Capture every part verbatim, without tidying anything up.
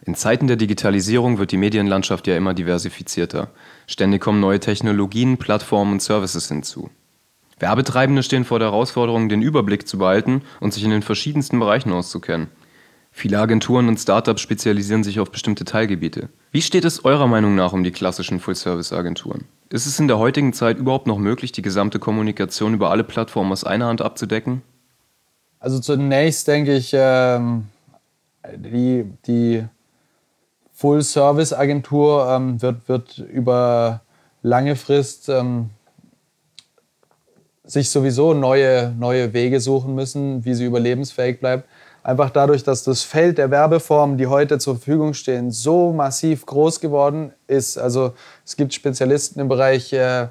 In Zeiten der Digitalisierung wird die Medienlandschaft ja immer diversifizierter. Ständig kommen neue Technologien, Plattformen und Services hinzu. Werbetreibende stehen vor der Herausforderung, den Überblick zu behalten und sich in den verschiedensten Bereichen auszukennen. Viele Agenturen und Startups spezialisieren sich auf bestimmte Teilgebiete. Wie steht es eurer Meinung nach um die klassischen Full-Service-Agenturen? Ist es in der heutigen Zeit überhaupt noch möglich, die gesamte Kommunikation über alle Plattformen aus einer Hand abzudecken? Also zunächst denke ich, ähm, die, die Full-Service-Agentur ähm, wird, wird über lange Frist ähm, sich sowieso neue, neue Wege suchen müssen, wie sie überlebensfähig bleibt. Einfach dadurch, dass das Feld der Werbeformen, die heute zur Verfügung stehen, so massiv groß geworden ist. Also es gibt Spezialisten im Bereich äh,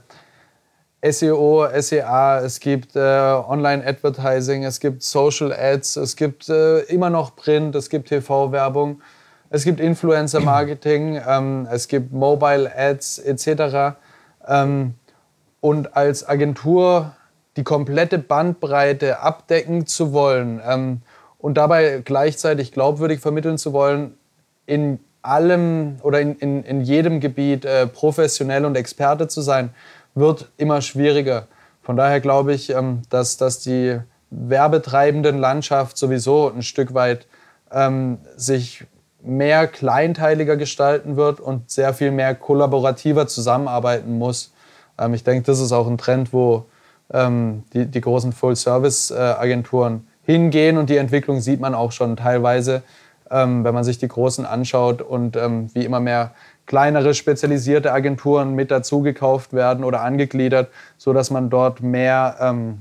S E O, S E A, es gibt äh, Online-Advertising, es gibt Social Ads, es gibt äh, immer noch Print, es gibt T V-Werbung, es gibt Influencer-Marketing, ähm, es gibt Mobile Ads et cetera. Ähm, und als Agentur die komplette Bandbreite abdecken zu wollen, ähm, und dabei gleichzeitig glaubwürdig vermitteln zu wollen, in allem oder in, in, in jedem Gebiet äh, professionell und Experte zu sein, wird immer schwieriger. Von daher glaube ich, ähm, dass, dass die werbetreibenden Landschaft sowieso ein Stück weit ähm, sich mehr kleinteiliger gestalten wird und sehr viel mehr kollaborativer zusammenarbeiten muss. Ähm, ich denke, das ist auch ein Trend, wo ähm, die, die großen Full-Service-Agenturen hingehen, und die Entwicklung sieht man auch schon teilweise, ähm, wenn man sich die Großen anschaut und ähm, wie immer mehr kleinere spezialisierte Agenturen mit dazu gekauft werden oder angegliedert, sodass man dort mehr ähm,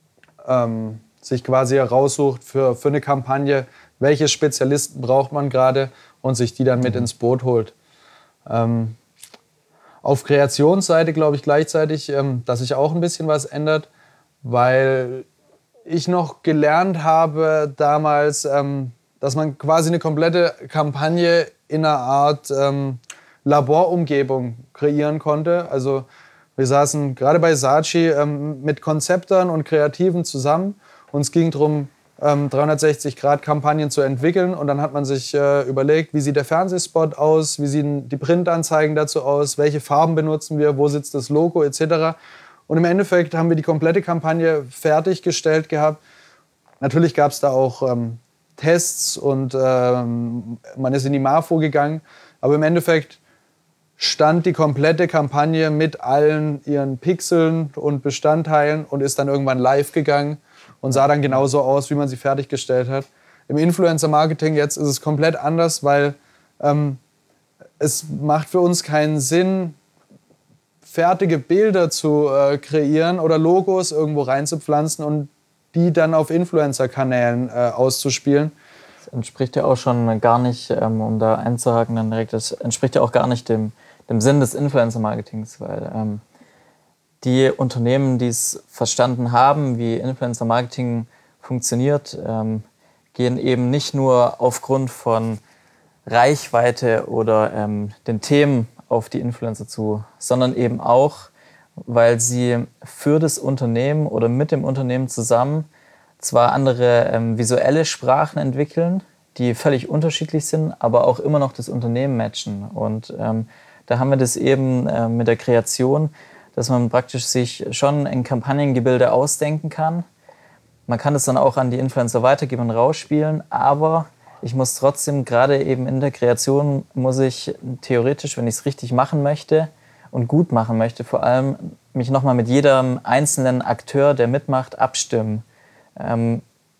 ähm, sich quasi heraussucht für, für eine Kampagne, welche Spezialisten braucht man gerade, und sich die dann mit ins Boot holt. Ähm, auf Kreationsseite glaube ich gleichzeitig, ähm, dass sich auch ein bisschen was ändert, weil ich noch gelernt habe damals, ähm, dass man quasi eine komplette Kampagne in einer Art ähm, Laborumgebung kreieren konnte. Also wir saßen gerade bei Saatchi ähm, mit Konzeptern und Kreativen zusammen. Uns ging darum, ähm, dreihundertsechzig Grad Kampagnen zu entwickeln, und dann hat man sich äh, überlegt, wie sieht der Fernsehspot aus, wie sehen die Printanzeigen dazu aus, welche Farben benutzen wir, wo sitzt das Logo et cetera. Und im Endeffekt haben wir die komplette Kampagne fertiggestellt gehabt. Natürlich gab es da auch ähm, Tests und ähm, man ist in die Marfo gegangen. Aber im Endeffekt stand die komplette Kampagne mit allen ihren Pixeln und Bestandteilen und ist dann irgendwann live gegangen und sah dann genauso aus, wie man sie fertiggestellt hat. Im Influencer-Marketing jetzt ist es komplett anders, weil ähm, es macht für uns keinen Sinn, fertige Bilder zu äh, kreieren oder Logos irgendwo reinzupflanzen und die dann auf Influencer-Kanälen äh, auszuspielen. Das entspricht ja auch schon gar nicht, ähm, um da einzuhaken, dann direkt, das entspricht ja auch gar nicht dem, dem Sinn des Influencer-Marketings, weil ähm, die Unternehmen, die es verstanden haben, wie Influencer-Marketing funktioniert, ähm, gehen eben nicht nur aufgrund von Reichweite oder ähm, den Themen auf die Influencer zu, sondern eben auch, weil sie für das Unternehmen oder mit dem Unternehmen zusammen zwar andere ähm, visuelle Sprachen entwickeln, die völlig unterschiedlich sind, aber auch immer noch das Unternehmen matchen. Und ähm, da haben wir das eben äh, mit der Kreation, dass man praktisch sich schon ein Kampagnengebilde ausdenken kann. Man kann es dann auch an die Influencer weitergeben und rausspielen, aber ich muss trotzdem, gerade eben in der Kreation, muss ich theoretisch, wenn ich es richtig machen möchte und gut machen möchte, vor allem mich nochmal mit jedem einzelnen Akteur, der mitmacht, abstimmen. Ähm,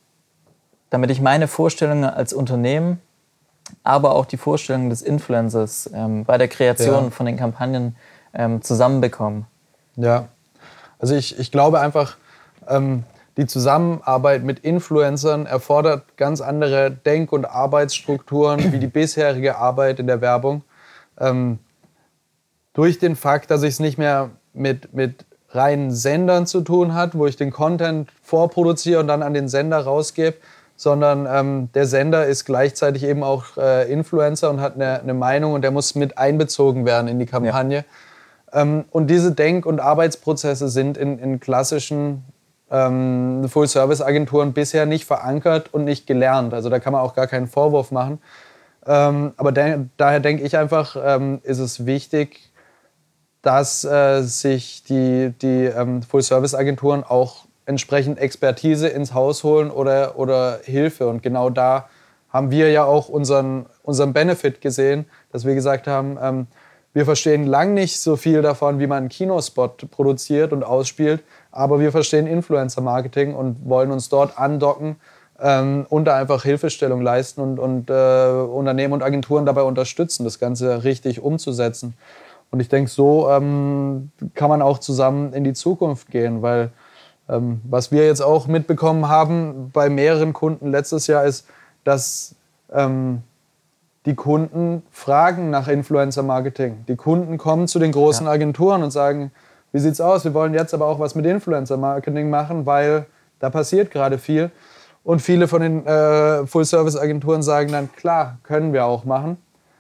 damit ich meine Vorstellungen als Unternehmen, aber auch die Vorstellungen des Influencers ähm, bei der Kreation ja. von den Kampagnen ähm, zusammenbekomme. Ja, also ich, ich glaube einfach, ähm, die Zusammenarbeit mit Influencern erfordert ganz andere Denk- und Arbeitsstrukturen wie die bisherige Arbeit in der Werbung. Ähm, durch den Fakt, dass ich es nicht mehr mit, mit reinen Sendern zu tun hat, wo ich den Content vorproduziere und dann an den Sender rausgebe, sondern ähm, der Sender ist gleichzeitig eben auch äh, Influencer und hat eine, eine Meinung, und der muss mit einbezogen werden in die Kampagne. Ja. Ähm, und diese Denk- und Arbeitsprozesse sind in, in klassischen ähm, Full-Service-Agenturen bisher nicht verankert und nicht gelernt. Also da kann man auch gar keinen Vorwurf machen. Ähm, aber de- daher denke ich einfach, ähm, ist es wichtig, dass äh, sich die, die ähm, Full-Service-Agenturen auch entsprechend Expertise ins Haus holen oder, oder Hilfe. Und genau da haben wir ja auch unseren, unseren Benefit gesehen, dass wir gesagt haben, ähm, wir verstehen lang nicht so viel davon, wie man einen Kinospot produziert und ausspielt, aber wir verstehen Influencer-Marketing und wollen uns dort andocken ähm, und da einfach Hilfestellung leisten und, und äh, Unternehmen und Agenturen dabei unterstützen, das Ganze richtig umzusetzen. Und ich denke, so ähm, kann man auch zusammen in die Zukunft gehen, weil ähm, was wir jetzt auch mitbekommen haben bei mehreren Kunden letztes Jahr ist, dass ähm, die Kunden fragen nach Influencer-Marketing. Die Kunden kommen zu den großen Ja. Agenturen und sagen, wie sieht's aus? Wir wollen jetzt aber auch was mit Influencer-Marketing machen, weil da passiert gerade viel. Und viele von den äh, Full-Service-Agenturen sagen dann, klar, können wir auch machen.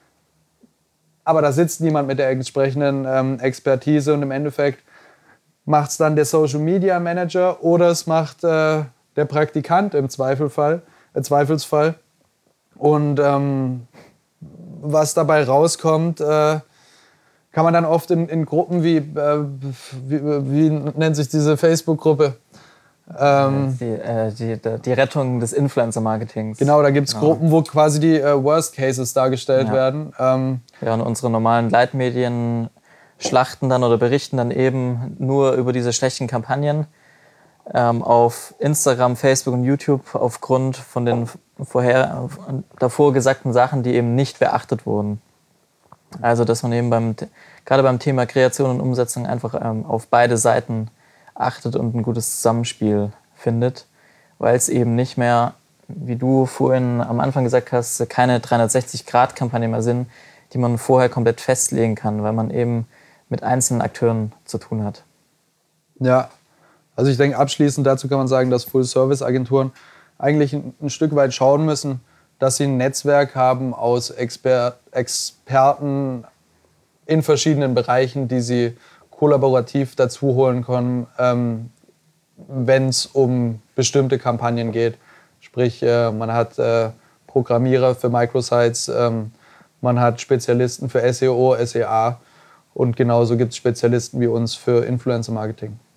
Aber da sitzt niemand mit der entsprechenden ähm, Expertise und im Endeffekt macht es dann der Social Media Manager oder es macht äh, der Praktikant im Zweifelfall, äh, Zweifelsfall. Und ähm, was dabei rauskommt, äh, kann man dann oft in, in Gruppen wie, äh, wie, wie nennt sich diese Facebook-Gruppe? Ähm, Die, äh, die, die Rettung des Influencer-Marketings. genau, da gibt es Genau. Gruppen, wo quasi die äh, Worst Cases dargestellt Ja. werden. Ähm, Ja, und unsere normalen Leitmedien schlachten dann oder berichten dann eben nur über diese schlechten Kampagnen ähm, auf Instagram, Facebook und YouTube aufgrund von den vorher davor gesagten Sachen, die eben nicht beachtet wurden. Also dass man eben beim gerade beim Thema Kreation und Umsetzung einfach ähm, auf beide Seiten achtet und ein gutes Zusammenspiel findet, weil es eben nicht mehr, wie du vorhin am Anfang gesagt hast, keine dreihundertsechzig-Grad-Kampagne mehr sind, die man vorher komplett festlegen kann, weil man eben mit einzelnen Akteuren zu tun hat. Ja, also ich denke, abschließend dazu kann man sagen, dass Full-Service-Agenturen eigentlich ein, ein Stück weit schauen müssen, dass sie ein Netzwerk haben aus Exper- Experten in verschiedenen Bereichen, die sie kollaborativ dazu holen können, ähm, wenn es um bestimmte Kampagnen geht. Sprich, äh, man hat äh, Programmierer für Microsites, ähm, man hat Spezialisten für S E O, S E A und genauso gibt es Spezialisten wie uns für Influencer-Marketing.